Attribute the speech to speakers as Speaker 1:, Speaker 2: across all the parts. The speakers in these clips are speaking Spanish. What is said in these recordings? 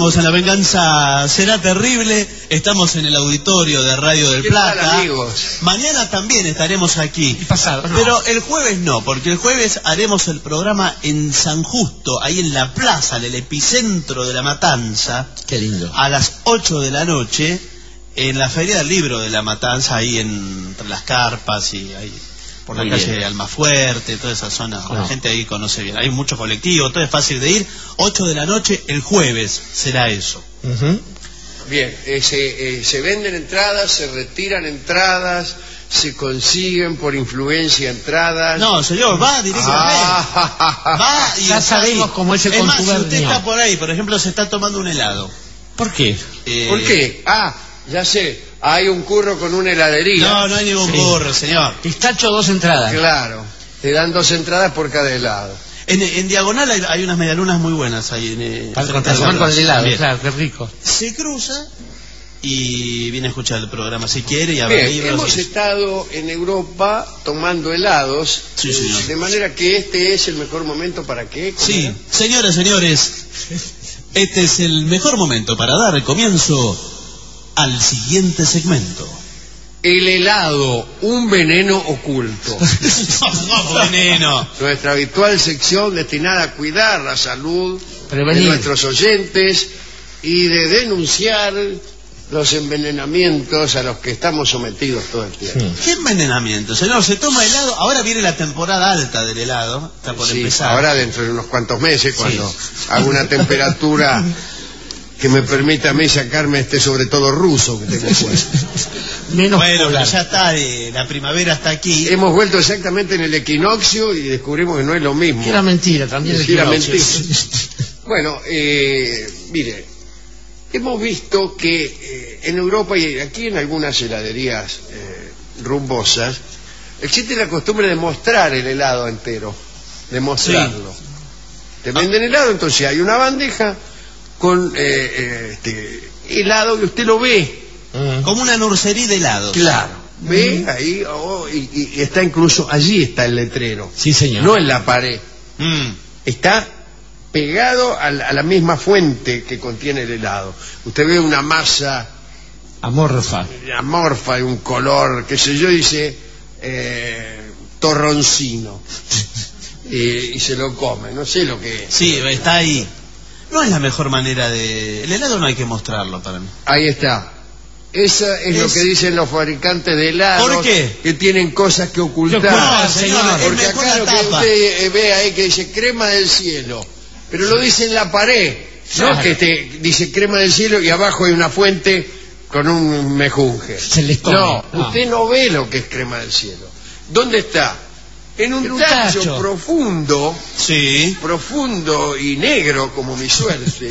Speaker 1: estamos en La Venganza Será Terrible, estamos en el auditorio de Radio del Plata.
Speaker 2: ¿Qué tal, amigos?
Speaker 1: Mañana también estaremos aquí.
Speaker 3: Y pasado, no.
Speaker 1: Pero el jueves no, porque el jueves haremos el programa en San Justo, ahí en la plaza, en el epicentro de La Matanza.
Speaker 3: Qué lindo.
Speaker 1: A las 8 de la noche, en la Feria del Libro de La Matanza, ahí entre las carpas y ahí por la calle Almafuerte, toda esa zona. La gente ahí conoce bien. Hay mucho colectivo, todo es fácil de ir. 8 de la noche, el jueves será eso.
Speaker 2: Bien, se venden entradas, se retiran entradas, se consiguen por influencia entradas.
Speaker 1: No, señor, va directamente. Va y
Speaker 3: ya sabemos cómo es el
Speaker 1: más, si usted
Speaker 3: contubernio.
Speaker 1: está por ahí, por ejemplo, se está tomando un helado.
Speaker 3: ¿Por qué?
Speaker 2: ¿Por qué? Ya sé. Hay un curro con una heladería.
Speaker 1: No, no hay ningún curro, señor.
Speaker 3: Pistacho, 2 entradas.
Speaker 2: Claro, te dan 2 entradas por cada helado.
Speaker 1: En Diagonal hay unas medialunas muy buenas ahí.
Speaker 3: Para contratar con el helado,
Speaker 1: Bien.
Speaker 3: claro, qué rico.
Speaker 1: Se cruza y viene a escuchar el programa si quiere y a
Speaker 2: Bien,
Speaker 1: ver libros.
Speaker 2: hemos estado en Europa tomando helados.
Speaker 1: Sí, señor.
Speaker 2: De manera que este es el mejor momento para qué.
Speaker 1: Sí, señoras, señores, este es el mejor momento para dar comienzo al siguiente segmento.
Speaker 2: El helado, un veneno oculto.
Speaker 1: No, veneno.
Speaker 2: Nuestra habitual sección destinada a cuidar la salud
Speaker 3: Prevenir.
Speaker 2: de nuestros oyentes y de denunciar los envenenamientos a los que estamos sometidos todo el tiempo.
Speaker 3: Sí.
Speaker 1: ¿Qué envenenamiento, señor? Se toma helado, ahora viene la temporada alta del helado, está por
Speaker 2: Sí,
Speaker 1: empezar.
Speaker 2: ahora dentro de unos cuantos meses, cuando haga una temperatura que me permita a mí sacarme sobre todo ruso que tengo puesto.
Speaker 3: Menos
Speaker 1: Bueno,
Speaker 3: polar.
Speaker 1: pero ya está, la primavera está aquí.
Speaker 2: Hemos vuelto exactamente en el equinoccio y descubrimos que no es lo mismo.
Speaker 3: Que era mentira, también
Speaker 2: Sí, era
Speaker 3: equinoccio.
Speaker 2: mentira. Bueno, mire, hemos visto que en Europa y aquí en algunas heladerías rumbosas existe la costumbre de mostrar el helado entero, de mostrarlo. Te venden helado, entonces hay una bandeja con helado que usted lo ve.
Speaker 1: Como una nursería de helados.
Speaker 2: Claro, ve ahí y está incluso, allí está el letrero.
Speaker 3: Sí, señor.
Speaker 2: No en la pared.
Speaker 1: Mm.
Speaker 2: Está pegado a la misma fuente que contiene el helado. Usted ve una masa
Speaker 3: Amorfa.
Speaker 2: amorfa de un color, qué sé yo, dice torroncino. Y se lo come, no sé lo que es.
Speaker 1: Sí, está ahí. No es la mejor manera de... El helado no hay que mostrarlo para mí.
Speaker 2: Ahí está. Esa es lo que dicen los fabricantes de helados.
Speaker 1: ¿Por qué?
Speaker 2: Que tienen cosas que ocultar.
Speaker 1: No, señor, es
Speaker 2: Porque
Speaker 1: mejor
Speaker 2: acá
Speaker 1: la
Speaker 2: lo que
Speaker 1: tapa.
Speaker 2: usted ve ahí que dice crema del cielo, pero lo dice en la pared.
Speaker 3: Claro.
Speaker 2: No que dice crema del cielo y abajo hay una fuente con un mejunje.
Speaker 3: Se les come.
Speaker 2: No,
Speaker 3: No.
Speaker 2: usted no ve lo que es crema del cielo. ¿Dónde está? En un tacho profundo,
Speaker 1: Sí.
Speaker 2: profundo y negro como mi suerte.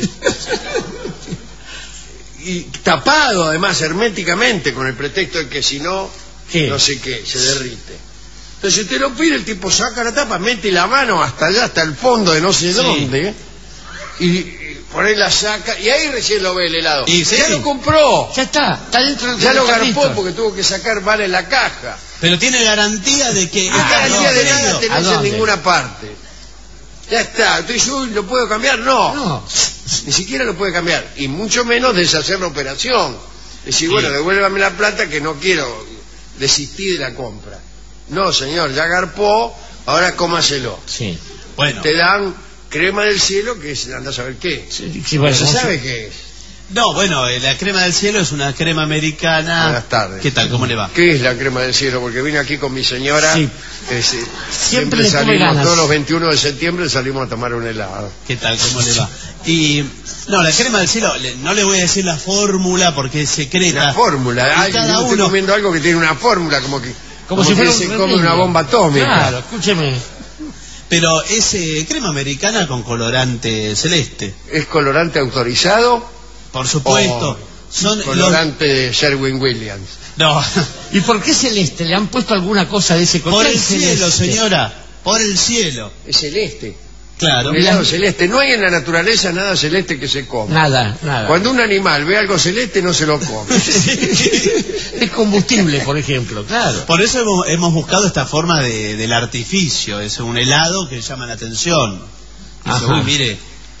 Speaker 2: Y tapado además herméticamente con el pretexto de que si no,
Speaker 3: ¿Qué?
Speaker 2: no sé qué, se derrite. Entonces si usted lo pide, el tipo saca la tapa, mete la mano hasta allá, hasta el fondo de no sé dónde, y por ahí la saca, y ahí recién lo ve el helado.
Speaker 1: Y sí.
Speaker 2: Ya lo compró,
Speaker 3: Ya está dentro del
Speaker 2: ya lo
Speaker 3: carrito.
Speaker 2: garpó porque tuvo que sacar vale la caja.
Speaker 1: Pero tiene garantía de que...
Speaker 2: No garantía de
Speaker 1: no,
Speaker 2: nada
Speaker 3: ¿A
Speaker 2: tenés en
Speaker 3: dónde?
Speaker 2: ninguna parte. Ya está. Usted dice, uy, ¿lo puedo cambiar? No.
Speaker 3: No.
Speaker 2: Ni siquiera lo puede cambiar. Y mucho menos deshacer la operación. Decir, bueno, devuélvame la plata que no quiero desistir de la compra. No, señor, ya garpó, ahora cómaselo.
Speaker 3: Sí.
Speaker 1: Bueno,
Speaker 2: Te dan crema del cielo, que es, anda a saber qué.
Speaker 3: Sí, bueno,
Speaker 2: No se sabe qué es.
Speaker 1: no, bueno, la crema del cielo es una crema americana.
Speaker 2: Buenas tardes.
Speaker 1: ¿Qué tal? ¿Cómo le va?
Speaker 2: ¿Qué es la crema del cielo? Porque vine aquí con mi señora.
Speaker 3: Sí.
Speaker 2: Siempre
Speaker 3: le tuve
Speaker 2: salimos,
Speaker 3: ganas.
Speaker 2: todos los 21 de septiembre salimos a tomar un helado.
Speaker 1: ¿Qué tal? ¿Cómo le va? Y... No, la crema del cielo, no le voy a decir la fórmula porque es secreta.
Speaker 2: La fórmula.
Speaker 1: Y
Speaker 2: Ay,
Speaker 1: cada
Speaker 2: yo estoy
Speaker 1: uno...
Speaker 2: comiendo algo que tiene una fórmula, como
Speaker 3: Como si
Speaker 2: que
Speaker 3: fuera
Speaker 2: se
Speaker 3: un
Speaker 2: come una
Speaker 3: remedio.
Speaker 2: bomba atómica.
Speaker 3: Claro, escúcheme.
Speaker 1: Pero es crema americana con colorante celeste.
Speaker 2: ¿Es colorante autorizado?
Speaker 1: Por supuesto.
Speaker 2: o
Speaker 1: Son
Speaker 2: colorante de Sherwin Williams.
Speaker 1: No,
Speaker 3: ¿Y por qué celeste? ¿Le han puesto alguna cosa de ese color?
Speaker 1: por el
Speaker 3: Celeste.
Speaker 1: cielo, señora. Por el cielo.
Speaker 2: Es celeste.
Speaker 1: Claro.
Speaker 2: Un helado celeste. No hay en la naturaleza nada celeste que se coma.
Speaker 3: Nada, nada.
Speaker 2: Cuando un animal ve algo celeste no se lo come.
Speaker 3: Es combustible, por ejemplo, claro.
Speaker 1: Por eso hemos buscado esta forma del artificio. Es un helado que llama la atención. Dice,
Speaker 3: Ajá.
Speaker 1: uy, mire,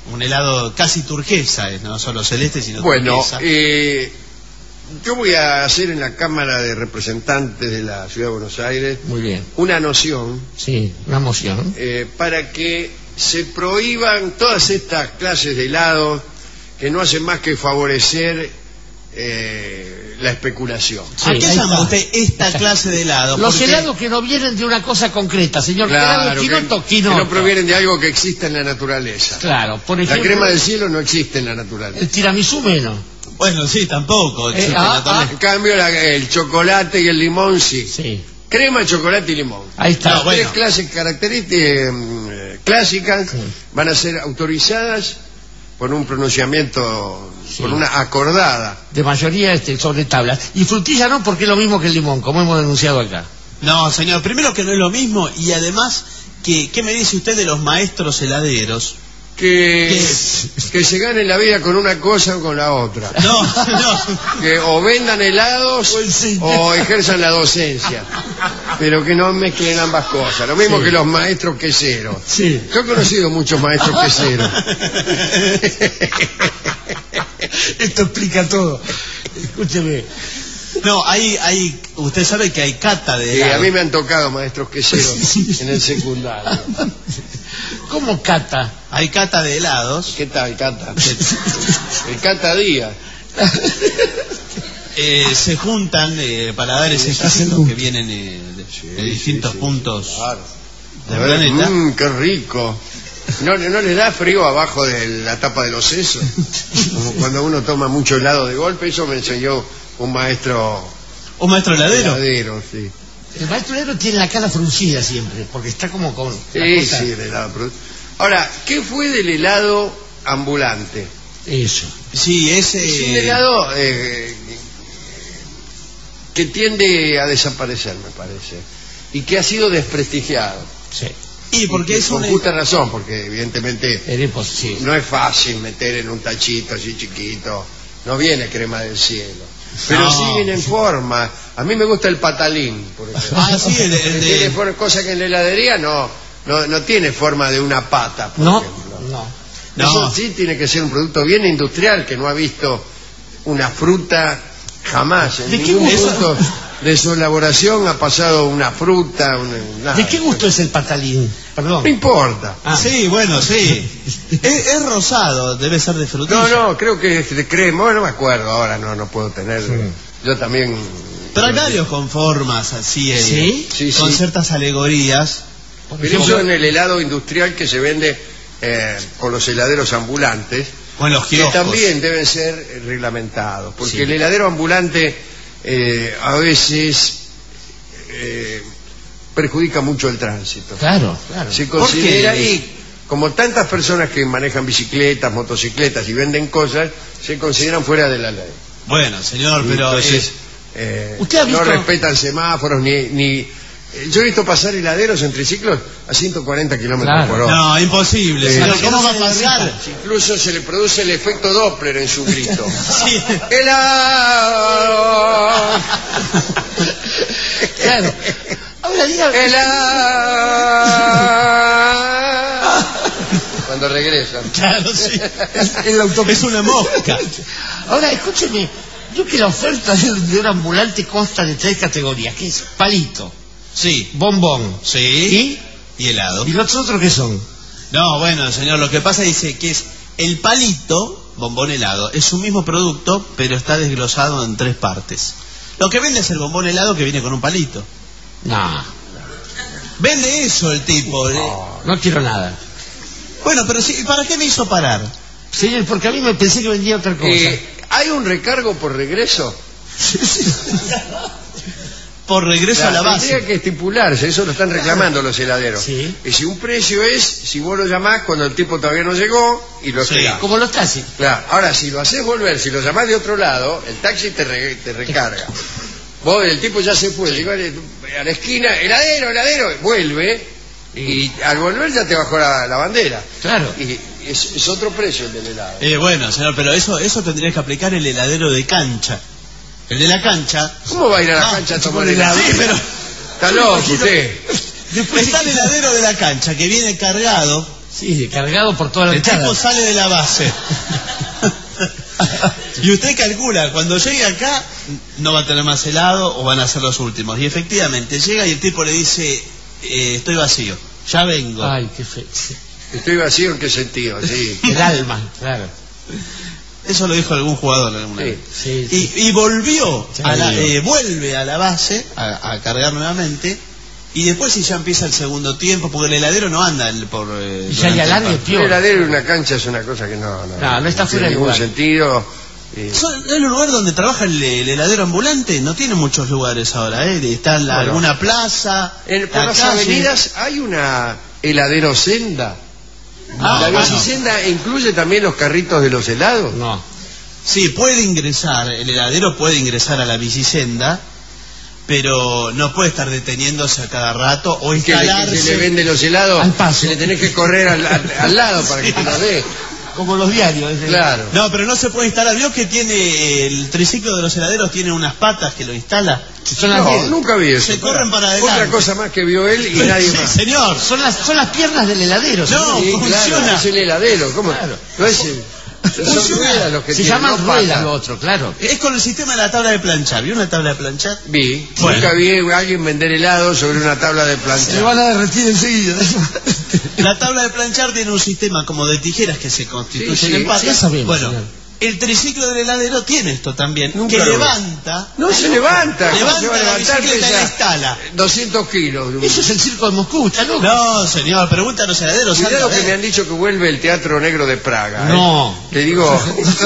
Speaker 1: Un helado casi turquesa, no solo celeste, sino
Speaker 2: Bueno,
Speaker 1: turquesa.
Speaker 2: yo voy a hacer en la Cámara de Representantes de la Ciudad de Buenos Aires
Speaker 3: Muy bien.
Speaker 2: una noción
Speaker 3: Sí, una moción.
Speaker 2: para que se prohíban todas estas clases de helados que no hacen más que favorecer la especulación.
Speaker 3: Sí,
Speaker 1: ¿A qué
Speaker 3: ahí
Speaker 1: llama
Speaker 3: está.
Speaker 1: usted esta clase de helado?
Speaker 3: Los
Speaker 1: Porque-
Speaker 3: helados que no vienen de una cosa concreta, señor.
Speaker 2: Claro,
Speaker 3: Quinoto,
Speaker 2: que no provienen de algo que existe en la naturaleza.
Speaker 3: Claro, por
Speaker 2: La
Speaker 3: ejemplo,
Speaker 2: crema del cielo no existe en la naturaleza.
Speaker 3: el tiramisú menos.
Speaker 1: Bueno, sí, tampoco. existe naturaleza.
Speaker 2: En cambio, el chocolate y el limón sí.
Speaker 3: Sí,
Speaker 2: Crema, chocolate y limón.
Speaker 3: ahí está.
Speaker 1: No,
Speaker 2: Las
Speaker 1: bueno.
Speaker 2: tres clases características clásicas
Speaker 3: Sí.
Speaker 2: van a ser autorizadas por un pronunciamiento,
Speaker 3: Sí.
Speaker 2: por una acordada.
Speaker 3: De mayoría sobre tablas. Y frutilla no, porque es lo mismo que el limón, como hemos denunciado acá.
Speaker 1: No, señor, primero que no es lo mismo y además, ¿qué me dice usted de los maestros heladeros?
Speaker 2: Que se ganen la vida con una cosa o con la otra.
Speaker 1: No, no.
Speaker 2: Que o vendan helados o ejerzan la docencia. Pero que no mezclen ambas cosas. Lo mismo
Speaker 3: Sí.
Speaker 2: que los maestros queseros.
Speaker 3: Sí.
Speaker 2: Yo he conocido muchos maestros queseros.
Speaker 3: Esto explica todo. Escúcheme.
Speaker 1: No, usted sabe que hay cata de
Speaker 2: Y a
Speaker 1: helado.
Speaker 2: mí me han tocado maestros queseros en el secundario.
Speaker 3: ¿Cómo cata?
Speaker 1: Hay cata de helados.
Speaker 2: ¿Qué tal, Cata? El Cata Díaz.
Speaker 1: Se juntan para dar ese exquisito que vienen de distintos puntos
Speaker 2: Claro.
Speaker 1: del planeta.
Speaker 2: Qué rico. ¿No le da frío abajo de la tapa de los sesos? Como cuando uno toma mucho helado de golpe. Eso me enseñó un maestro
Speaker 1: ¿Un maestro heladero?
Speaker 2: heladero, sí.
Speaker 3: El maestro helado tiene la cara fruncida siempre, porque está como con... la
Speaker 2: Sí,
Speaker 3: cosa-
Speaker 2: sí, el helado. Ahora, ¿qué fue del helado ambulante?
Speaker 3: Eso.
Speaker 1: Sí,
Speaker 2: Es un helado que tiende a desaparecer, me parece, y que ha sido desprestigiado.
Speaker 3: Sí.
Speaker 1: Y porque es
Speaker 2: con
Speaker 1: un...
Speaker 2: justa razón, porque evidentemente
Speaker 3: Era imposible.
Speaker 2: no es fácil meter en un tachito así chiquito, no viene crema del cielo, pero
Speaker 1: No.
Speaker 2: sí viene en forma. A mí me gusta el patalín, por ejemplo.
Speaker 1: Ah, sí, el de-
Speaker 2: Tiene cosa que en la heladería no tiene forma de una pata, por
Speaker 3: No,
Speaker 2: ejemplo.
Speaker 3: no.
Speaker 1: No.
Speaker 2: Eso sí tiene que ser un producto bien industrial, que no ha visto una fruta jamás. En
Speaker 3: ¿De qué
Speaker 2: ningún
Speaker 3: gusto?
Speaker 2: punto de su elaboración ha pasado una fruta, nada.
Speaker 3: ¿De qué gusto es el patalín? Perdón.
Speaker 2: No importa.
Speaker 3: Ah.
Speaker 1: Sí, bueno, sí. es rosado, debe ser de frutilla.
Speaker 2: No, creo que es de crema. Bueno, no me acuerdo ahora, no puedo tener. Yo también.
Speaker 1: Pero hay varios con formas así,
Speaker 3: ¿Sí?
Speaker 2: Sí,
Speaker 1: con
Speaker 2: sí.
Speaker 1: ciertas alegorías.
Speaker 3: Por
Speaker 2: Pero
Speaker 3: ejemplo,
Speaker 2: eso en el helado industrial que se vende por los heladeros ambulantes,
Speaker 1: O en los
Speaker 2: que
Speaker 1: kioscos.
Speaker 2: también deben ser reglamentados, porque
Speaker 3: Sí.
Speaker 2: el heladero ambulante a veces perjudica mucho el tránsito.
Speaker 3: Claro, claro.
Speaker 2: Se
Speaker 1: ¿Por
Speaker 2: considera
Speaker 1: qué?
Speaker 2: y como tantas personas que manejan bicicletas, motocicletas y venden cosas, se consideran fuera de la ley.
Speaker 1: Bueno, señor,
Speaker 2: Y
Speaker 1: pero...
Speaker 2: entonces
Speaker 3: ¿Usted ha
Speaker 2: no
Speaker 3: visto-
Speaker 2: respetan semáforos ni yo he visto pasar heladeros en triciclos a 140 kilómetros
Speaker 3: Claro.
Speaker 2: por hora.
Speaker 1: no, imposible.
Speaker 2: Sí.
Speaker 1: señor,
Speaker 3: Pero
Speaker 1: ¿cómo
Speaker 3: que
Speaker 1: va
Speaker 3: no
Speaker 1: a
Speaker 3: se
Speaker 1: pasar?
Speaker 3: derrita.
Speaker 2: Incluso se le produce el efecto Doppler en su grito.
Speaker 1: Sí.
Speaker 2: ¡Helado!
Speaker 3: Claro. Ahora diga...
Speaker 2: ¡Helado! Cuando regresan.
Speaker 1: Claro, sí.
Speaker 3: el autobús.
Speaker 1: Es una mosca.
Speaker 3: Ahora, escúcheme. Yo que la oferta de un ambulante consta de 3 categorías, que es palito,
Speaker 1: Sí,
Speaker 3: bombón
Speaker 1: sí. Y helado.
Speaker 3: y los otros que son.
Speaker 1: No, bueno, señor, lo que pasa dice que es el palito, bombón helado, es un mismo producto, pero está desglosado en 3 partes. Lo que vende es el bombón helado que viene con un palito.
Speaker 3: No,
Speaker 1: Vende eso el tipo.
Speaker 3: no quiero nada.
Speaker 1: Bueno, pero sí, ¿para qué me hizo parar?
Speaker 3: Señor, porque a mí me pensé que vendía otra cosa.
Speaker 2: ¿Hay un recargo por regreso?
Speaker 1: Por regreso a la
Speaker 2: Tendría
Speaker 1: base.
Speaker 2: que estipularse, eso lo están reclamando los heladeros.
Speaker 3: Sí.
Speaker 2: Y si un precio es, si vos lo llamás cuando el tipo todavía no llegó y lo
Speaker 1: Sí.
Speaker 2: esperás.
Speaker 3: Como los taxis.
Speaker 2: Claro. Ahora, si lo haces volver, si lo llamás de otro lado, el taxi te recarga. Vos, el tipo ya se fue, llegó a la esquina, heladero, vuelve, y al volver ya te bajó la bandera.
Speaker 3: Claro.
Speaker 2: Y es otro precio el del helado.
Speaker 1: Bueno, señor, pero eso tendría que aplicar el heladero de cancha. El de la cancha.
Speaker 2: ¿Cómo va a ir a la
Speaker 1: Ah,
Speaker 2: cancha a
Speaker 1: con
Speaker 2: tomar
Speaker 1: helado.
Speaker 2: helado?
Speaker 1: Sí, pero
Speaker 2: Está loco usted.
Speaker 1: está el heladero de la cancha que viene cargado,
Speaker 3: Sí, cargado por toda la
Speaker 1: El tipo
Speaker 3: entrada.
Speaker 1: sale de la base. Y usted calcula, cuando llegue acá, no va a tener más helado o van a ser los últimos. Y efectivamente, llega y el tipo le dice, estoy vacío, ya vengo.
Speaker 3: Ay, qué feo.
Speaker 2: ¿Estoy vacío en qué sentido? Sí.
Speaker 3: El alma, claro.
Speaker 1: Eso lo dijo algún jugador alguna
Speaker 2: Sí,
Speaker 1: vez.
Speaker 3: Sí.
Speaker 1: Y volvió,
Speaker 3: Sí.
Speaker 1: vuelve a la base a cargar nuevamente. Y después si ya empieza el segundo tiempo, porque el heladero no anda por...
Speaker 3: Y ya hay alargue,
Speaker 2: El
Speaker 3: tío.
Speaker 2: heladero en una cancha es una cosa que no
Speaker 3: está fuera
Speaker 2: tiene
Speaker 3: de
Speaker 2: ningún
Speaker 3: lugar.
Speaker 2: sentido.
Speaker 1: ¿Es el lugar donde trabaja el heladero ambulante? No tiene muchos lugares ahora, ¿eh? Está en alguna plaza,
Speaker 2: Por
Speaker 1: la
Speaker 2: las
Speaker 1: calle.
Speaker 2: avenidas hay una heladero senda.
Speaker 1: Ah,
Speaker 2: la
Speaker 1: bueno.
Speaker 2: bicisenda incluye también los carritos de los helados.
Speaker 3: No.
Speaker 1: Sí, puede ingresar, el heladero puede ingresar a la bicisenda, pero no puede estar deteniéndose a cada rato o
Speaker 2: Que
Speaker 1: instalarse.
Speaker 2: se le vende los helados,
Speaker 3: Al paso.
Speaker 2: le tenés que correr al lado para que te los dé.
Speaker 3: Como los diarios.
Speaker 2: Claro.
Speaker 1: No, pero no se puede instalar. ¿Vio que tiene el triciclo de los heladeros tiene unas patas que lo instala?
Speaker 3: Son las
Speaker 2: No,
Speaker 3: piernas.
Speaker 2: nunca vi eso.
Speaker 1: Se corren para adelante.
Speaker 2: Otra cosa más que vio él y nadie
Speaker 1: Sí,
Speaker 2: más.
Speaker 1: señor.
Speaker 3: Son las piernas del heladero.
Speaker 1: No,
Speaker 2: Sí,
Speaker 1: funciona.
Speaker 2: claro, es el heladero. ¿Cómo?
Speaker 3: Claro.
Speaker 2: No es son
Speaker 1: Funciona.
Speaker 2: ruedas los que
Speaker 3: Se
Speaker 2: tienen,
Speaker 3: llaman
Speaker 2: no
Speaker 3: ruedas
Speaker 2: patas.
Speaker 3: lo otro, claro.
Speaker 1: Es con el sistema de la tabla de planchar. ¿Vio una tabla de planchar?
Speaker 2: Vi.
Speaker 1: Bueno.
Speaker 2: Nunca vi a alguien vender helado sobre una tabla de
Speaker 3: Se
Speaker 2: plancha.
Speaker 3: van a derretir enseguida.
Speaker 1: La tabla de planchar tiene un sistema como de tijeras que se constituyen
Speaker 2: Sí, sí,
Speaker 1: en patas.
Speaker 3: ya sabemos,
Speaker 1: bueno,
Speaker 3: señor.
Speaker 1: el triciclo del heladero tiene esto también,
Speaker 2: Nunca
Speaker 1: que
Speaker 2: lo vi.
Speaker 1: levanta.
Speaker 2: No se levanta. ¿Cómo
Speaker 1: Levanta
Speaker 2: se va a
Speaker 1: la
Speaker 2: levantar?
Speaker 1: bicicleta y la
Speaker 2: Pesa
Speaker 1: instala.
Speaker 2: 200 kilos.
Speaker 3: Eso es el circo de Moscú, ¿está loco?
Speaker 1: No, señor, pregunta a los heladeros.
Speaker 2: Cuidado
Speaker 1: anda a
Speaker 2: que me
Speaker 1: ver.
Speaker 2: han dicho que vuelve el Teatro Negro de Praga.
Speaker 3: No.
Speaker 2: Te digo,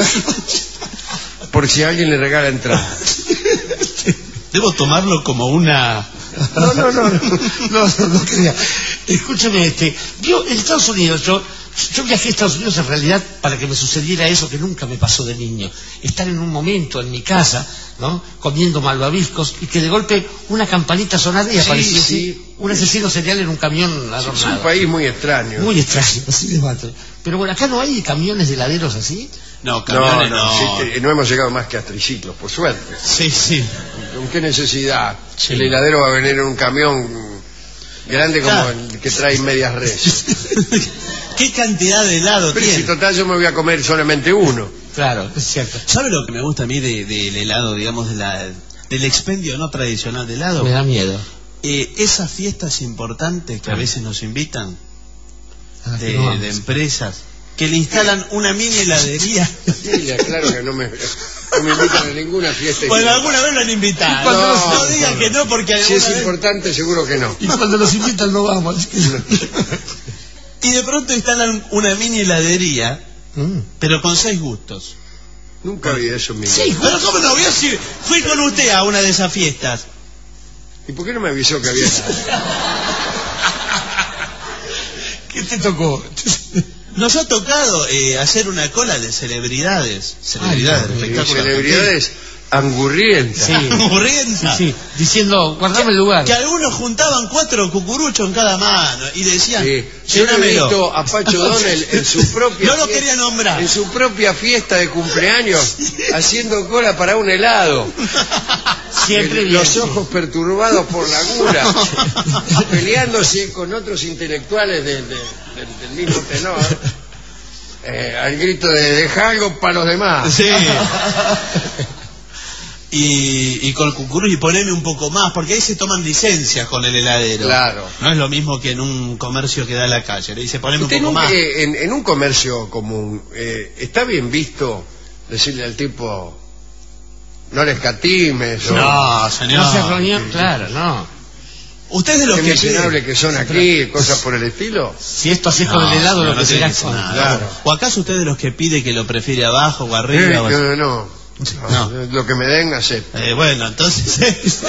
Speaker 2: por si alguien le regala entrada.
Speaker 1: Debo tomarlo como una...
Speaker 3: No crea. Escúcheme, yo en Estados Unidos, yo viajé a Estados Unidos en realidad para que me sucediera eso que nunca me pasó de niño. Estar en un momento en mi casa, ¿no? Comiendo malvaviscos y que de golpe una campanita sonara y
Speaker 2: Sí,
Speaker 3: aparecía
Speaker 2: sí.
Speaker 3: un asesino serial en un camión
Speaker 2: Es un
Speaker 3: adornado.
Speaker 2: país muy extraño.
Speaker 3: Muy extraño, así me mato. Pero bueno, acá no hay camiones de heladeros así.
Speaker 1: No, camiones no.
Speaker 2: sí, no hemos llegado más que a triciclos, por suerte.
Speaker 1: Sí, sí.
Speaker 2: ¿Con qué necesidad?
Speaker 1: Sí.
Speaker 2: El heladero va a venir en un camión grande como
Speaker 1: Claro.
Speaker 2: el que trae medias res.
Speaker 1: ¿Qué cantidad de helado
Speaker 2: Pero si
Speaker 1: tiene?
Speaker 2: total yo me voy a comer solamente uno.
Speaker 3: Claro, es cierto.
Speaker 1: ¿Sabe lo que me gusta a mí del helado, digamos, del expendio no tradicional de helado?
Speaker 3: Me da miedo.
Speaker 1: Esas fiestas importantes que a veces nos invitan de empresas que le instalan una mini heladería.
Speaker 2: Sí, le aclaro que no me invitan a ninguna fiesta.
Speaker 1: Bueno, alguna vez lo han invitado.
Speaker 2: cuando
Speaker 1: No digan que no, porque
Speaker 2: Si
Speaker 1: alguna
Speaker 2: es
Speaker 1: vez...
Speaker 2: importante, seguro que no.
Speaker 3: Y cuando los invitan no vamos.
Speaker 1: Y de pronto instalan una mini heladería,
Speaker 3: Mm.
Speaker 1: pero con 6 gustos.
Speaker 2: Nunca vi eso en mi vida.
Speaker 3: Sí,
Speaker 1: Pero ¿cómo no? Fui con usted a una de esas fiestas.
Speaker 2: ¿Y por qué no me avisó que había
Speaker 3: ¿Qué te tocó?
Speaker 1: Nos ha tocado hacer una cola de celebridades. Celebridades,
Speaker 3: Ay,
Speaker 1: espectáculos.
Speaker 2: celebridades angurrientas?
Speaker 3: Sí.
Speaker 1: Aburrienta.
Speaker 3: Sí, diciendo, guardame el lugar.
Speaker 1: Que algunos juntaban 4 cucuruchos en cada mano y le decían,
Speaker 2: Sí. Yo he
Speaker 1: llénamelo.
Speaker 2: visto a Pacho Donel en su propia
Speaker 1: No lo
Speaker 2: fiesta-
Speaker 1: quería nombrar.
Speaker 2: en su propia fiesta de cumpleaños haciendo cola para un helado.
Speaker 3: Siempre bien.
Speaker 2: Los ojos perturbados por la gula, peleándose con otros intelectuales del mismo tenor, al grito de deja algo para los demás.
Speaker 1: Sí. Y con el cucurucho y poneme un poco más, porque ahí se toman licencias con el heladero.
Speaker 2: Claro.
Speaker 1: No es lo mismo que en un comercio que da a la calle. Le dice, poneme un
Speaker 2: Usted
Speaker 1: poco
Speaker 2: nunca,
Speaker 1: más.
Speaker 2: en un comercio común, ¿está bien visto decirle al tipo no le escatimes? O,
Speaker 1: No, señor.
Speaker 3: No se reunió, claro, no.
Speaker 1: Usted es de los
Speaker 2: qué
Speaker 1: que
Speaker 2: miserable que son aquí, cosas por el estilo.
Speaker 3: Si esto así es con el helado,
Speaker 1: no,
Speaker 3: lo que
Speaker 1: tiene
Speaker 3: será
Speaker 1: que ser
Speaker 3: con...
Speaker 1: nada.
Speaker 2: Claro.
Speaker 1: ¿O acaso usted es de los que pide que lo prefiere abajo o arriba? o-
Speaker 2: No.
Speaker 1: No.
Speaker 2: Lo que me den, acepto.
Speaker 1: Bueno, entonces...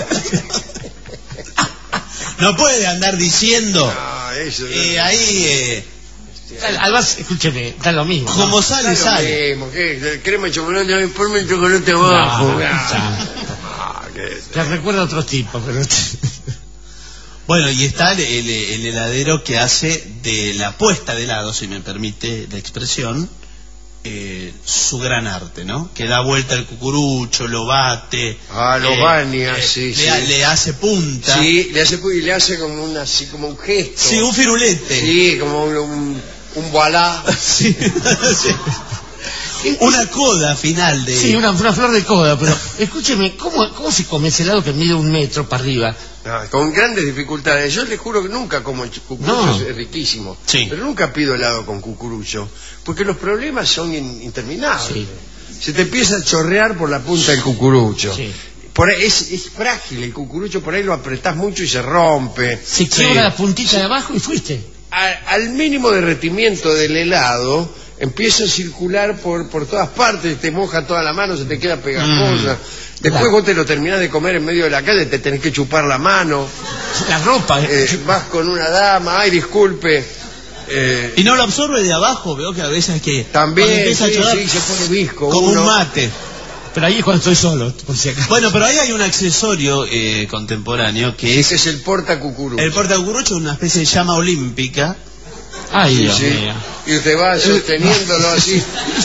Speaker 1: no puede andar diciendo
Speaker 2: Eso,
Speaker 1: ahí...
Speaker 3: Además, escúcheme, da lo mismo.
Speaker 1: como sale,
Speaker 2: Está lo
Speaker 1: sale.
Speaker 2: mismo, ¿qué? Crema de chocolate, ay, ponme el chocolate abajo.
Speaker 3: No,
Speaker 2: ¿Qué?
Speaker 3: Te recuerda a otros tipos, pero...
Speaker 1: Bueno, y está el heladero que hace de la puesta de helado, si me permite la expresión, su gran arte, ¿no? Que da vuelta el cucurucho, lo bate,
Speaker 2: lo baña, sí,
Speaker 1: le hace punta,
Speaker 2: sí, le hace como así como un gesto,
Speaker 1: sí, un firulete,
Speaker 2: sí, como un voilá,
Speaker 1: sí, sí. Una coda final de...
Speaker 3: Sí, una flor de coda, pero escúcheme, ¿cómo se come ese helado que mide 1 metro para arriba?
Speaker 2: Con grandes dificultades. Yo les juro que nunca como el cucurucho, es riquísimo,
Speaker 1: sí,
Speaker 2: pero nunca pido helado con cucurucho, porque los problemas son interminables. Sí. Se te empieza a chorrear por la punta del cucurucho. Sí. Por ahí es frágil el cucurucho, por ahí lo apretás mucho y se rompe.
Speaker 3: Se quiebra la puntita de abajo y fuiste.
Speaker 2: Al mínimo derretimiento del helado empieza a circular por todas partes, te moja toda la mano, se te queda pegajosa. Después vos te lo terminás de comer en medio de la calle, te tenés que chupar la mano.
Speaker 3: La ropa.
Speaker 2: Vas con una dama, ay, disculpe.
Speaker 1: Y no lo absorbe de abajo, veo que a veces que...
Speaker 2: También, sí, se pone visco.
Speaker 1: Como un mate.
Speaker 3: Pero ahí es cuando estoy solo, por si acaso.
Speaker 1: Bueno, pero ahí hay un accesorio contemporáneo que es
Speaker 2: el portacucurucho.
Speaker 1: El portacucurucho es una especie de llama olímpica.
Speaker 3: Ay, Dios mío.
Speaker 2: Y usted va sosteniéndolo así.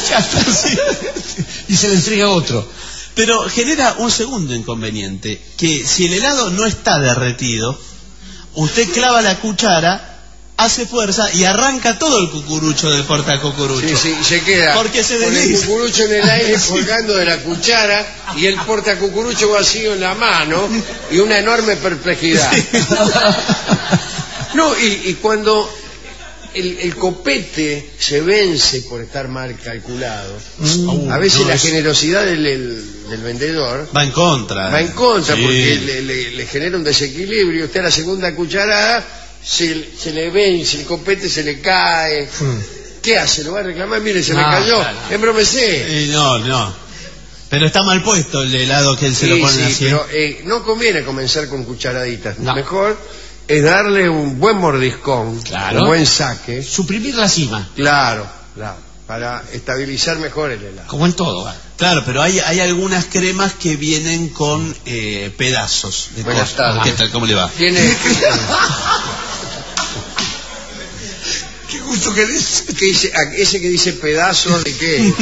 Speaker 3: Y se le entrega otro.
Speaker 1: Pero genera un segundo inconveniente, que si el helado no está derretido, usted clava la cuchara, hace fuerza y arranca todo el cucurucho del portacucurucho.
Speaker 2: Sí, sí, y se queda
Speaker 1: porque se
Speaker 2: con el cucurucho en el aire colgando de la cuchara y el portacucurucho vacío en la mano y una enorme perplejidad. Sí. No, y cuando el copete se vence por estar mal calculado, a veces la generosidad del vendedor
Speaker 1: va en contra.
Speaker 2: Va en contra, sí, porque le genera un desequilibrio. Usted a la segunda cucharada se le vence, el copete se le cae. ¿Qué hace? ¿Lo va a reclamar? Mire, se me cayó. Claro. Embromecé.
Speaker 1: No. Pero está mal puesto el helado que él se lo pone así.
Speaker 2: Pero no conviene comenzar con cucharaditas. No. Mejor es darle un buen mordiscón,
Speaker 3: claro,
Speaker 2: un buen saque.
Speaker 3: Suprimir la cima.
Speaker 2: Claro, para estabilizar mejor el helado.
Speaker 3: Como en todo.
Speaker 1: Claro, pero hay algunas cremas que vienen con pedazos de
Speaker 2: Buenas tardes.
Speaker 1: ¿Qué tal? ¿Cómo le va?
Speaker 2: Tiene...
Speaker 3: Qué gusto que dice.
Speaker 2: Ese que dice pedazos, ¿de qué?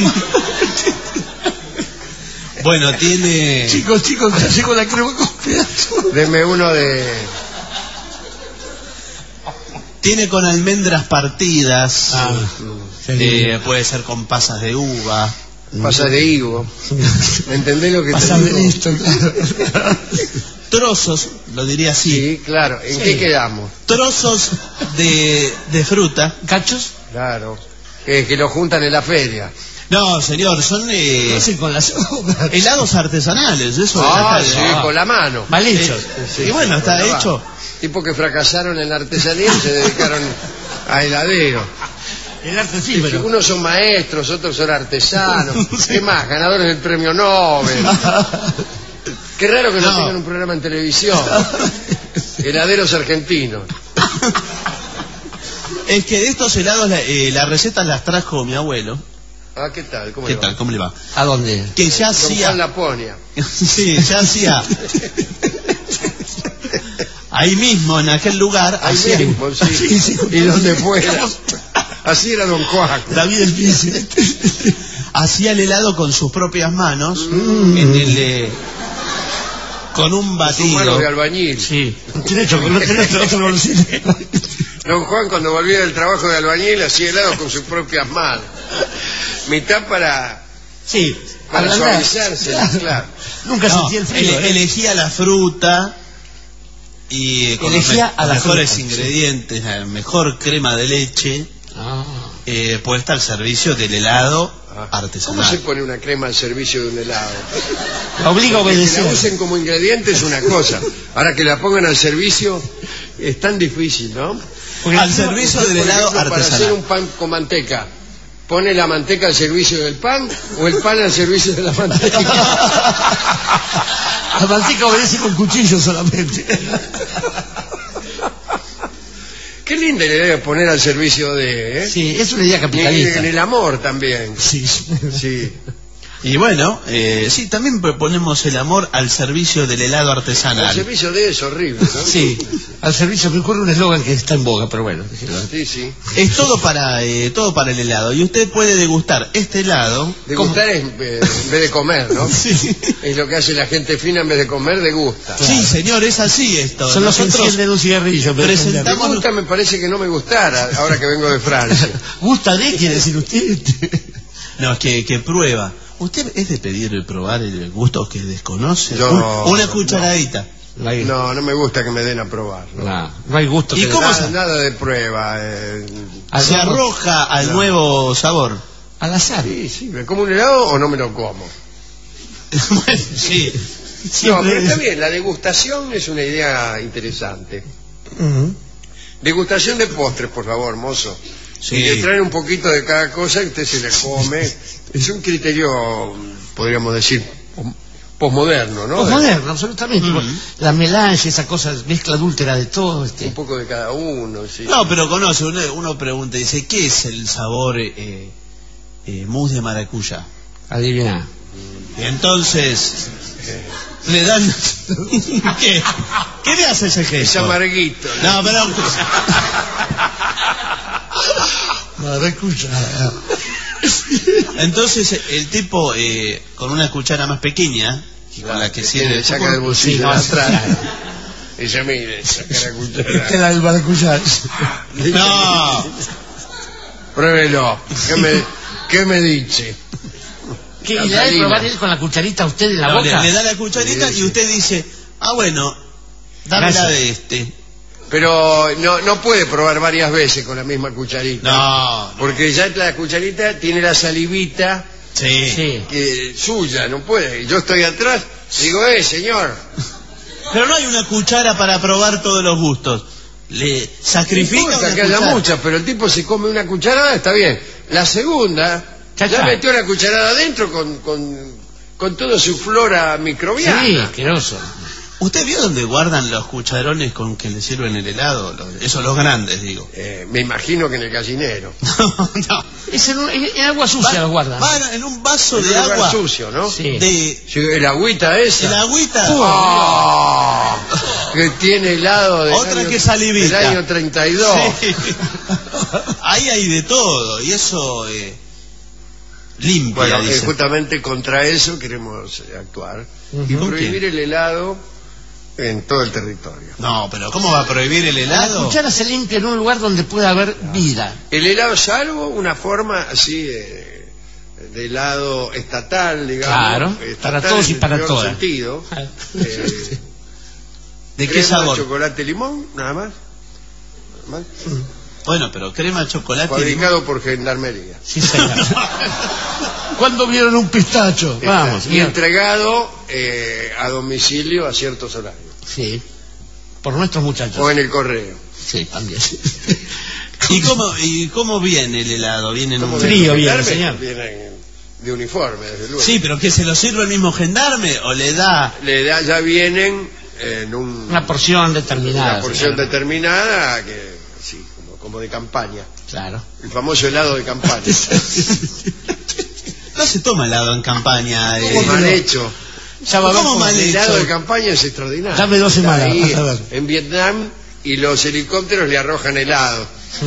Speaker 1: Bueno, tiene...
Speaker 3: Chicos, ya llegó la crema con pedazos.
Speaker 2: Deme uno de...
Speaker 1: Tiene con almendras partidas, puede ser con pasas de uva.
Speaker 2: Pasas de higo. ¿Me entendés lo que
Speaker 3: pasas
Speaker 2: te digo?
Speaker 3: De esto, claro.
Speaker 1: Trozos, lo diría así.
Speaker 2: Sí, claro. ¿En qué quedamos?
Speaker 1: Trozos de fruta.
Speaker 3: ¿Cachos?
Speaker 2: Claro. Que lo juntan en la feria.
Speaker 1: No, señor, son
Speaker 3: con las
Speaker 1: helados artesanales, eso.
Speaker 2: Sí, con la mano.
Speaker 3: Mal hechos.
Speaker 1: Y bueno, está hecho.
Speaker 2: Tipos que fracasaron en la artesanía y se dedicaron a heladero.
Speaker 3: El arte sí, pero...
Speaker 2: Unos son maestros, otros son artesanos. Sí. ¿Qué más? Ganadores del premio Nobel. Qué raro que no tengan un programa en televisión. Heladeros argentinos.
Speaker 1: Es que de estos helados las recetas las trajo mi abuelo.
Speaker 2: ¿Qué tal? ¿Cómo
Speaker 1: le va?
Speaker 3: ¿A dónde?
Speaker 1: Que ya hacía...
Speaker 2: Juan Laponia.
Speaker 1: Sí, ya hacía... Ahí mismo, en aquel lugar...
Speaker 2: Ahí mismo, sí. Y donde fuera. Así era don Juan.
Speaker 3: David el Príncipe.
Speaker 1: Hacía el helado con sus propias manos, con un batido.
Speaker 2: Sus manos de albañil.
Speaker 3: Sí.
Speaker 2: Don Juan, cuando volvía del trabajo de albañil, hacía helado con sus propias manos. Mitad para suavizarse, claro.
Speaker 3: Nunca sentí el frío.
Speaker 1: Elegía la fruta y con los mejores ingredientes, la mejor crema de leche puesta al servicio del helado artesanal.
Speaker 2: ¿Cómo se pone una crema al servicio de un helado?
Speaker 3: Obliga a obedecer.
Speaker 2: Que la usen como ingrediente es una cosa. Ahora que la pongan al servicio es tan difícil, ¿no?
Speaker 1: Porque al servicio del helado artesanal.
Speaker 2: Para hacer un pan con manteca, ¿pone la manteca al servicio del pan o el pan al servicio de la manteca?
Speaker 3: La manteca obedece con cuchillo solamente.
Speaker 2: Qué linda idea de poner al servicio de...
Speaker 3: Sí, es una idea capitalista.
Speaker 2: En el amor también.
Speaker 3: Sí.
Speaker 1: Y bueno, sí, también proponemos el amor al servicio del helado artesanal.
Speaker 2: El servicio de es horrible, ¿no?
Speaker 3: Sí, al servicio me ocurre un eslogan que está en boga, pero bueno.
Speaker 2: Sí, sí.
Speaker 1: Es todo para el helado. Y usted puede degustar este helado.
Speaker 2: Degustar es en vez de comer, ¿no?
Speaker 1: Sí.
Speaker 2: Es lo que hace la gente fina, en vez de comer, degusta.
Speaker 3: Claro.
Speaker 1: Sí, señor, es así esto.
Speaker 3: Son los que
Speaker 1: Nosotros
Speaker 3: encienden un cigarrillo.
Speaker 1: presentamos-
Speaker 2: Degusta me parece que no me gustara, ahora que vengo de Francia.
Speaker 3: ¿Gusta de quiere decir usted?
Speaker 1: No, es que prueba. ¿Usted es de pedir probar el gusto que desconoce?
Speaker 2: Yo-
Speaker 1: Una cucharadita.
Speaker 3: No hay,
Speaker 2: No, no me gusta que me den a probar. ¿no?
Speaker 3: no hay gusto.
Speaker 1: ¿Y
Speaker 3: que
Speaker 1: cómo
Speaker 2: Nada, nada de prueba.
Speaker 1: Se arroja al
Speaker 2: No.
Speaker 1: nuevo sabor.
Speaker 3: Al azar.
Speaker 2: Sí, sí, ¿me como un helado o no me lo como?
Speaker 1: Bueno, sí.
Speaker 2: No,
Speaker 3: Siempre
Speaker 2: pero está
Speaker 3: es-
Speaker 2: bien, la degustación es una idea interesante.
Speaker 3: Ujú.
Speaker 2: Degustación de postres, por favor, mozo.
Speaker 1: Sí.
Speaker 2: Y le traen un poquito de cada cosa y usted se le come. Es un criterio, podríamos decir, posmoderno, ¿no?
Speaker 3: Posmoderno, absolutamente. La melange, esa cosa, mezcla adúltera de todo.
Speaker 2: Un poco de cada uno, sí.
Speaker 1: No, pero conoce, uno pregunta, dice, ¿qué es el sabor mousse de maracuyá?
Speaker 3: Adivina.
Speaker 1: Y entonces le dan... ¿Qué? ¿Qué le hace ese
Speaker 2: Es
Speaker 1: gesto?
Speaker 2: amarguito.
Speaker 1: No, pero...
Speaker 3: Maracuyá.
Speaker 1: Entonces el tipo con una cuchara más pequeña, con la que sirve...
Speaker 2: saca del bolsillo
Speaker 3: Sí, no,
Speaker 2: de atrás.
Speaker 3: claro.
Speaker 2: Y dice, mire, saca la
Speaker 3: Es
Speaker 2: cuchara.
Speaker 3: que el maracuyá.
Speaker 1: No,
Speaker 2: Pruébelo. ¿Qué me dice?
Speaker 3: ¿Qué? ¿Y le da de probar él con la cucharita a usted en la
Speaker 1: no,
Speaker 3: boca?
Speaker 1: le da la cucharita
Speaker 2: Sí,
Speaker 1: y
Speaker 2: sí.
Speaker 1: usted dice, bueno, dámela
Speaker 3: Gracias.
Speaker 1: de este.
Speaker 2: Pero no puede probar varias veces con la misma cucharita.
Speaker 1: No,
Speaker 2: Porque ya la cucharita tiene la salivita
Speaker 1: sí.
Speaker 3: Sí.
Speaker 2: suya, no puede. Yo estoy atrás, digo, señor.
Speaker 1: Pero no hay una cuchara para probar todos los gustos. Le
Speaker 2: No
Speaker 1: sacrifica
Speaker 2: importa
Speaker 1: una
Speaker 2: que haya
Speaker 1: cuchara.
Speaker 2: muchas, pero el tipo se come una cucharada, está bien. La segunda,
Speaker 3: Ya
Speaker 2: ya
Speaker 3: está.
Speaker 2: metió la cucharada adentro con toda su flora microbiana.
Speaker 3: Sí, asqueroso.
Speaker 1: ¿Usted vio dónde guardan los cucharones con que le sirven el helado? Esos los grandes, digo.
Speaker 2: Me imagino que en el gallinero.
Speaker 1: No.
Speaker 3: Es en agua sucia lo guardan.
Speaker 1: Van en un vaso
Speaker 2: En
Speaker 1: de
Speaker 2: un lugar
Speaker 1: agua.
Speaker 2: sucio, ¿no?
Speaker 3: Sí.
Speaker 2: Sí, el agüita esa.
Speaker 1: El agüita.
Speaker 2: ¡Oh! Que tiene helado del
Speaker 1: Otra
Speaker 2: año,
Speaker 1: que salivita.
Speaker 2: del año 32.
Speaker 1: Sí. Ahí hay de todo. Y eso limpia,
Speaker 2: Bueno,
Speaker 1: dice.
Speaker 2: justamente contra eso queremos actuar y
Speaker 3: Ujú.
Speaker 2: prohibir el helado en todo el territorio.
Speaker 1: No, pero ¿cómo va a prohibir el
Speaker 3: La
Speaker 1: helado?
Speaker 3: cuchara se limpia en un lugar donde pueda haber vida.
Speaker 2: El helado, salvo una forma así de helado estatal, digamos.
Speaker 3: Claro,
Speaker 2: estatal
Speaker 3: para todos y
Speaker 2: en el
Speaker 3: para
Speaker 2: peor
Speaker 3: todas.
Speaker 2: sentido.
Speaker 1: ¿De qué
Speaker 2: Crema,
Speaker 1: sabor?
Speaker 2: chocolate, limón, nada más. Nada más.
Speaker 1: Bueno, pero crema, chocolate y limón.
Speaker 2: Fabricado por Gendarmería.
Speaker 3: Sí, señor. ¿Cuándo vieron un pistacho? Vamos,
Speaker 2: Y
Speaker 3: señor.
Speaker 2: entregado a domicilio a ciertos horarios.
Speaker 3: Sí. Por nuestros muchachos.
Speaker 2: O en el correo.
Speaker 3: Sí, también.
Speaker 1: ¿Y cómo viene el helado? ¿Viene en un...
Speaker 3: Frío viene,
Speaker 2: Gendarme
Speaker 3: señor.
Speaker 2: Vienen de uniforme, desde luego.
Speaker 1: Sí, pero ¿que se lo sirve el mismo gendarme o le da...?
Speaker 2: Ya vienen en
Speaker 3: Una porción determinada.
Speaker 2: una porción
Speaker 3: señor.
Speaker 2: determinada, que sí, como de campaña.
Speaker 3: Claro.
Speaker 2: El famoso helado de campaña.
Speaker 1: No se toma helado en campaña.
Speaker 2: Mal hecho.
Speaker 3: Ya va a ver
Speaker 1: ¿Cómo
Speaker 3: cómo-
Speaker 1: mal
Speaker 2: El
Speaker 1: hecho?
Speaker 2: helado de campaña es extraordinario.
Speaker 3: Dame 2
Speaker 2: Está
Speaker 3: semanas,
Speaker 2: ahí
Speaker 3: vas a ver.
Speaker 2: en Vietnam y los helicópteros le arrojan helado.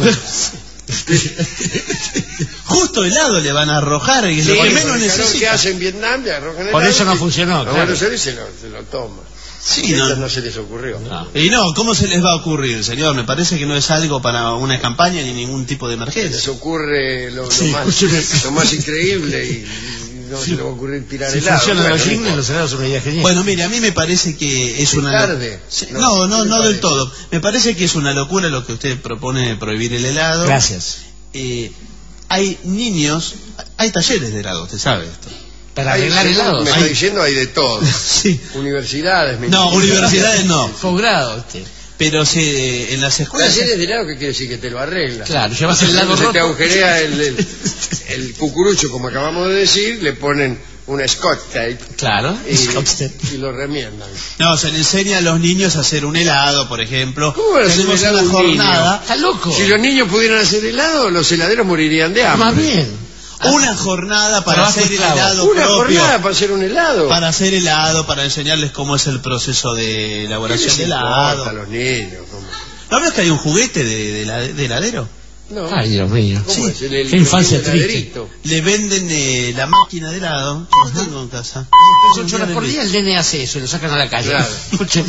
Speaker 1: Justo helado le van a arrojar, y
Speaker 2: Sí,
Speaker 1: lo que
Speaker 2: por
Speaker 1: menos
Speaker 2: el calor que
Speaker 1: necesita.
Speaker 2: hace en Vietnam le arrojan helado.
Speaker 3: Por eso no funcionó,
Speaker 2: A
Speaker 3: claro.
Speaker 2: Buenos Aires se lo toma.
Speaker 1: Sí,
Speaker 2: Y a ellos
Speaker 1: no.
Speaker 2: no se les ocurrió.
Speaker 3: No.
Speaker 1: Y no, ¿cómo se les va a ocurrir, señor? Me parece que no es algo para una campaña ni ningún tipo de
Speaker 2: Les
Speaker 1: emergencia.
Speaker 2: ocurre lo
Speaker 3: Sí, escúcheme.
Speaker 2: más increíble y no se le va a ocurrir tirar
Speaker 3: Si
Speaker 2: helado.
Speaker 3: funcionan
Speaker 2: Bueno,
Speaker 3: los
Speaker 2: no
Speaker 3: jingles,
Speaker 2: importa.
Speaker 3: los helados son una idea genial.
Speaker 1: Bueno, mire, a mí me parece que es
Speaker 2: ¿Es
Speaker 1: una...
Speaker 2: tarde?
Speaker 1: Sí,
Speaker 2: No,
Speaker 1: no
Speaker 2: ¿qué le
Speaker 1: del
Speaker 2: parece?
Speaker 1: todo. Me parece que es una locura lo que usted propone de prohibir el helado.
Speaker 3: Gracias.
Speaker 1: Hay niños, hay talleres de helado, usted sabe esto.
Speaker 3: Para
Speaker 2: Hay,
Speaker 3: arreglar
Speaker 2: según
Speaker 3: helados.
Speaker 2: me está diciendo, hay de todo.
Speaker 1: Sí.
Speaker 2: Universidades. me
Speaker 1: No,
Speaker 2: imagino.
Speaker 1: universidades no.
Speaker 3: Posgrado, usted.
Speaker 1: Pero en las escuelas...
Speaker 2: Talleres de helado, ¿qué quiere decir? Que te lo arregla.
Speaker 3: Claro, llevas el helado
Speaker 2: Se te
Speaker 3: roto.
Speaker 2: agujerea el cucurucho, como acabamos de decir, le ponen una scotch tape
Speaker 3: Claro,
Speaker 2: y lo remiendan.
Speaker 1: No, se le enseña a los niños a hacer un helado, por ejemplo.
Speaker 2: ¿Cómo van a hacer
Speaker 1: Tenemos
Speaker 2: un helado
Speaker 1: una
Speaker 2: a un niño?
Speaker 1: jornada.
Speaker 3: Está loco.
Speaker 2: Si los niños pudieran hacer helado, los heladeros morirían de hambre.
Speaker 3: Más bien.
Speaker 1: Una jornada para hacer el helado
Speaker 2: ¿Una
Speaker 1: propio.
Speaker 2: jornada para hacer un helado?
Speaker 1: Para hacer helado, para enseñarles cómo es el proceso de elaboración de helado.
Speaker 2: A los niños. ¿Cómo?
Speaker 1: ¿No ves que hay un juguete de heladero?
Speaker 2: No.
Speaker 3: Ay, Dios mío.
Speaker 2: ¿Cómo es?
Speaker 3: Qué infancia triste.
Speaker 2: heladerito.
Speaker 1: Le venden la máquina de helado. Yo lo tengo en casa.
Speaker 3: 8 horas por día el nene hace eso y lo sacan a la calle.
Speaker 2: Claro.
Speaker 3: Escúcheme.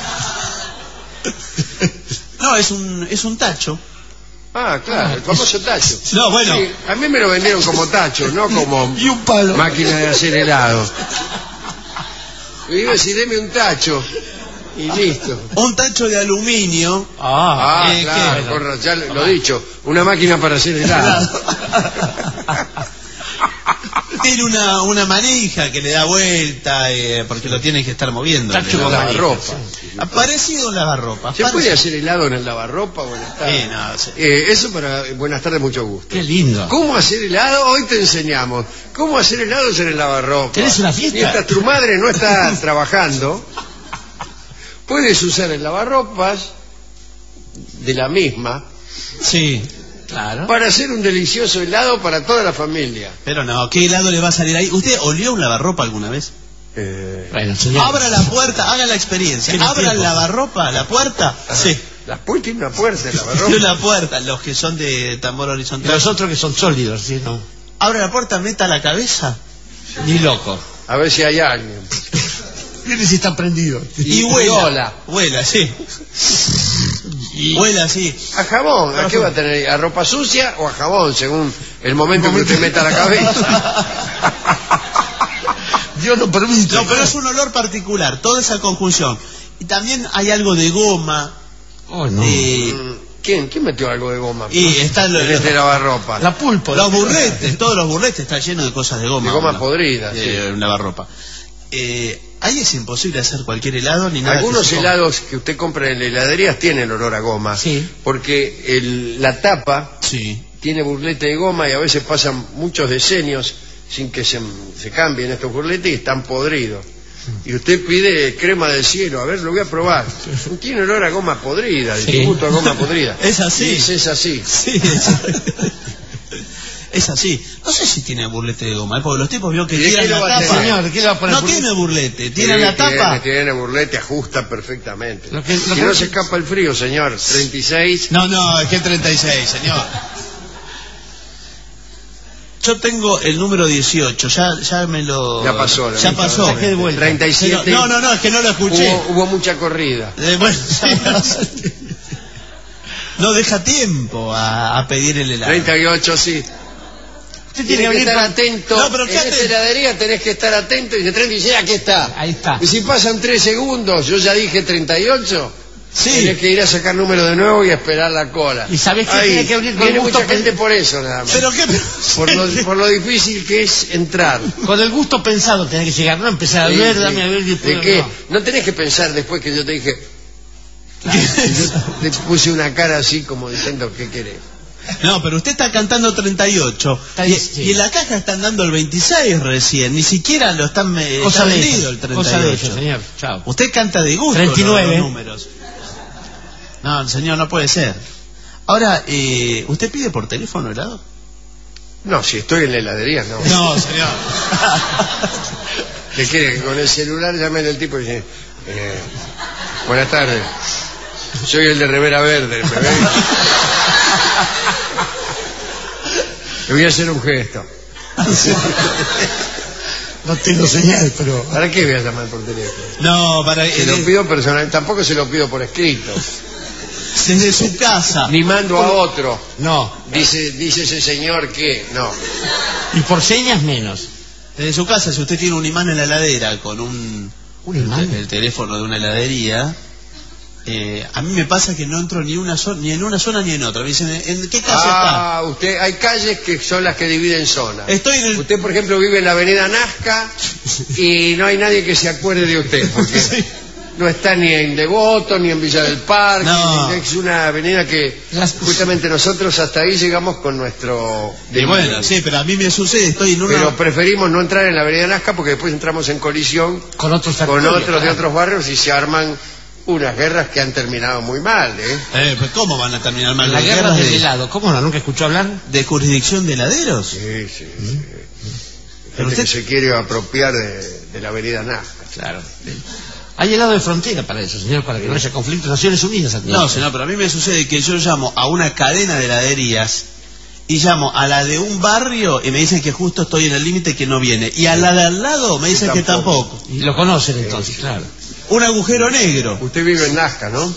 Speaker 1: No, es un tacho.
Speaker 2: Ah, claro, el famoso tacho.
Speaker 1: No, bueno.
Speaker 2: Sí, a mí me lo vendieron como tacho, no como
Speaker 3: Y un palo.
Speaker 2: máquina de hacer helado. Y iba a decir, deme un tacho. Y listo.
Speaker 1: Un tacho de aluminio.
Speaker 2: Ah,
Speaker 1: ¿qué?
Speaker 2: claro, correcto, ya lo he dicho. Una máquina para hacer helado.
Speaker 1: Tiene una manija que le da vuelta porque lo tiene que estar moviendo.
Speaker 3: Tacho con
Speaker 2: lavarropa.
Speaker 1: Parecido a un lavarropa.
Speaker 2: ¿Se puede hacer helado en el lavarropa? Buenas tardes.
Speaker 1: No sé.
Speaker 2: Eso para... Buenas tardes, mucho gusto.
Speaker 3: Qué lindo.
Speaker 2: ¿Cómo hacer helado? Hoy te enseñamos. ¿Cómo hacer helados en el lavarropa?
Speaker 3: ¿Tenés una fiesta?
Speaker 2: Mientras tu madre no está trabajando, puedes usar el lavarropas de la misma
Speaker 1: Sí.
Speaker 3: Claro.
Speaker 2: para hacer un delicioso helado para toda la familia.
Speaker 1: Pero no, ¿qué helado le va a salir ahí? ¿Usted olió un lavarropa alguna vez?
Speaker 3: Bueno, señor.
Speaker 1: Abra la puerta, haga la experiencia.
Speaker 3: Tiene
Speaker 1: Abra el
Speaker 3: tiempo.
Speaker 1: lavarropa, la puerta. Sí.
Speaker 2: La puerta tiene una puerta, el
Speaker 1: Tiene
Speaker 2: lavarropa.
Speaker 1: una puerta, los que son de tambor
Speaker 3: Y
Speaker 1: horizontal.
Speaker 3: los otros que son sólidos, ¿sí? No.
Speaker 1: Abra la puerta, meta la cabeza
Speaker 3: Ni loco.
Speaker 2: A ver si hay alguien.
Speaker 3: Miren si están prendidos.
Speaker 1: y huela. Huela, sí. Huela, sí.
Speaker 2: A jabón, ¿a qué va a tener? ¿A ropa sucia o a jabón, según el momento que usted meta la cabeza?
Speaker 3: Dios no permite.
Speaker 1: No, pero es un olor particular, toda esa conjunción. Y también hay algo de goma.
Speaker 3: Oh, no.
Speaker 2: ¿Quién metió algo de goma?
Speaker 1: Y está
Speaker 2: En este lavarropa.
Speaker 3: La pulpo.
Speaker 1: los burletes, todos los burletes están llenos de cosas de goma.
Speaker 2: De goma
Speaker 1: ¿no?
Speaker 2: podrida,
Speaker 1: Un lavarropa. Ahí es imposible hacer cualquier helado ni nada.
Speaker 2: Algunos
Speaker 1: que se coma.
Speaker 2: helados que usted compra en las heladerías tienen olor a goma.
Speaker 3: Sí.
Speaker 2: Porque la tapa
Speaker 1: Sí.
Speaker 2: tiene burlete de goma y a veces pasan muchos decenios sin que se cambien estos burletes y están podridos. Y usted pide crema del cielo, a ver, lo voy a probar. Tiene olor a goma podrida,
Speaker 3: Sí.
Speaker 2: disgusto a goma podrida.
Speaker 1: Es así.
Speaker 2: Y dice, es así.
Speaker 1: Sí, es así. No sé si tiene burlete de goma, porque los tipos vio que
Speaker 2: ¿Y de
Speaker 1: tiran
Speaker 2: qué lo
Speaker 1: la
Speaker 2: va a
Speaker 1: tapa.
Speaker 2: tener?
Speaker 3: Señor, ¿qué le va a poner?
Speaker 1: No tiene burlete, tiran la tapa.
Speaker 2: Tiene burlete, ajusta perfectamente.
Speaker 3: Lo que-
Speaker 2: Si no se escapa el frío, señor. 36.
Speaker 1: No, es que 36, señor. Yo tengo el número 18, ya me lo...
Speaker 2: Ya pasó.
Speaker 1: Ya pasó.
Speaker 3: Saqué de vuelta.
Speaker 2: 37.
Speaker 1: No, es que no lo escuché.
Speaker 2: Hubo mucha corrida.
Speaker 1: Bueno, sí. No deja tiempo a pedir el helado.
Speaker 2: 38, sí.
Speaker 3: Usted
Speaker 2: Tiene que
Speaker 3: venir
Speaker 2: estar
Speaker 3: con-
Speaker 2: atento.
Speaker 1: No, pero
Speaker 2: en
Speaker 1: fíjate-
Speaker 2: esta heladería tenés que estar atento. Dice 36, aquí está.
Speaker 3: Ahí está.
Speaker 2: Y si pasan 3 segundos, yo ya dije 38,
Speaker 1: Sí.
Speaker 2: tenés que ir a sacar número de nuevo y esperar la cola.
Speaker 3: ¿Y sabés qué?
Speaker 2: Ahí,
Speaker 3: Tiene que abrir con
Speaker 2: viene
Speaker 3: gusto
Speaker 2: mucha gente por eso, nada más.
Speaker 1: Pero qué...
Speaker 2: Por lo difícil que es entrar.
Speaker 3: Con el gusto pensado tenés que llegar, no empezar a ver,
Speaker 2: Sí,
Speaker 3: dame a ver. y
Speaker 2: ¿De
Speaker 3: después,
Speaker 2: qué?
Speaker 3: no.
Speaker 2: No tenés que pensar después que yo te dije. Yo te puse una cara así como diciendo, ¿qué querés?
Speaker 1: No, pero usted está cantando 38
Speaker 3: Sí.
Speaker 1: y en la caja están dando el 26 recién, ni siquiera lo están
Speaker 3: Cosa
Speaker 1: está
Speaker 3: de
Speaker 1: vendido
Speaker 3: ellos,
Speaker 1: el
Speaker 3: cosa de ellos,
Speaker 1: 38.
Speaker 3: señor. Chao.
Speaker 1: Usted canta de gusto
Speaker 3: 39.
Speaker 1: los números. No, señor, no puede ser. Ahora, ¿usted pide por teléfono helado?
Speaker 2: No, si estoy en la heladería, no.
Speaker 1: No, señor.
Speaker 2: ¿Qué quiere? Que con el celular llamen al tipo y dice, buenas tardes, soy el de Rivera Verde, ¿me ve? Le voy a hacer un gesto.
Speaker 3: No tengo señal, pero...
Speaker 2: ¿Para qué voy a llamar por teléfono?
Speaker 1: No, para
Speaker 2: Se lo pido personal, tampoco se lo pido por escrito.
Speaker 1: desde su casa.
Speaker 2: Ni mando a otro.
Speaker 3: No.
Speaker 2: Dice ese señor que... No.
Speaker 3: Y por señas menos.
Speaker 1: Desde su casa, si usted tiene un imán en la heladera con
Speaker 3: ¿Un imán?
Speaker 1: el teléfono de una heladería, a mí me pasa que no entro ni en una zona ni en otra. Me dicen, ¿en qué casa
Speaker 2: Usted, hay calles que son las que dividen zonas.
Speaker 1: está? Estoy en el...
Speaker 2: Usted, por ejemplo, vive en la avenida Nazca y no hay nadie que se acuerde de usted, porque
Speaker 1: Sí.
Speaker 2: no está ni en Devoto, ni en Villa del Parque.
Speaker 1: No.
Speaker 2: Es una avenida que justamente nosotros hasta ahí llegamos con nuestro...
Speaker 1: Y bueno, sí, pero a mí me sucede, estoy en una...
Speaker 2: Pero preferimos no entrar en la avenida Nazca porque después entramos en colisión
Speaker 3: Con otros
Speaker 2: con
Speaker 3: factores,
Speaker 2: otros de
Speaker 3: claro.
Speaker 2: otros barrios y se arman unas guerras que han terminado muy mal,
Speaker 1: Pues ¿cómo van a terminar mal?
Speaker 3: La
Speaker 1: Las
Speaker 3: guerra
Speaker 1: guerras
Speaker 3: del helado, ¿cómo no? ¿Nunca escuchó hablar?
Speaker 1: ¿De jurisdicción de heladeros?
Speaker 2: Sí.
Speaker 1: Pero
Speaker 2: Gente
Speaker 1: usted...
Speaker 2: que se quiere apropiar de la avenida Nazca.
Speaker 3: Claro. Hay helado de frontera para eso, señor, para que no haya conflicto. Naciones Unidas.
Speaker 1: No, señor, pero a mí me sucede que yo llamo a una cadena de heladerías y llamo a la de un barrio y me dicen que justo estoy en el límite, que no viene. Y a la de al lado me dicen que tampoco.
Speaker 3: Y lo conocen entonces, claro.
Speaker 1: Un agujero negro.
Speaker 2: Usted vive en Nazca, ¿no?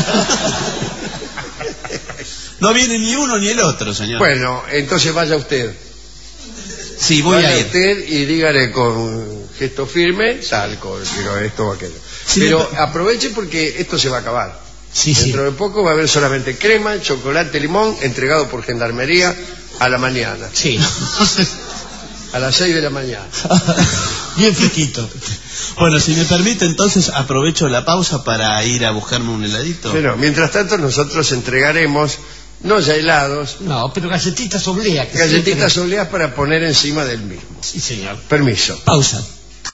Speaker 1: No viene ni uno ni el otro, señor.
Speaker 2: Bueno, entonces vaya usted.
Speaker 1: Sí, voy
Speaker 2: Vaya
Speaker 1: a ir.
Speaker 2: usted y dígale con gesto firme, quiero esto o aquello.
Speaker 1: Sí,
Speaker 2: pero aproveche porque esto se va a acabar.
Speaker 3: Sí,
Speaker 2: Dentro de poco va a haber solamente crema, chocolate, limón, entregado por gendarmería a la mañana.
Speaker 3: Sí.
Speaker 2: A las 6 de la mañana.
Speaker 3: Bien fresquito.
Speaker 1: Bueno, si me permite, entonces aprovecho la pausa para ir a buscarme un heladito.
Speaker 2: Pero mientras tanto nosotros entregaremos, no ya helados,
Speaker 3: No, pero galletitas obleas.
Speaker 2: galletitas obleas para poner encima del mismo.
Speaker 3: Sí, señor.
Speaker 2: Permiso.
Speaker 3: Pausa.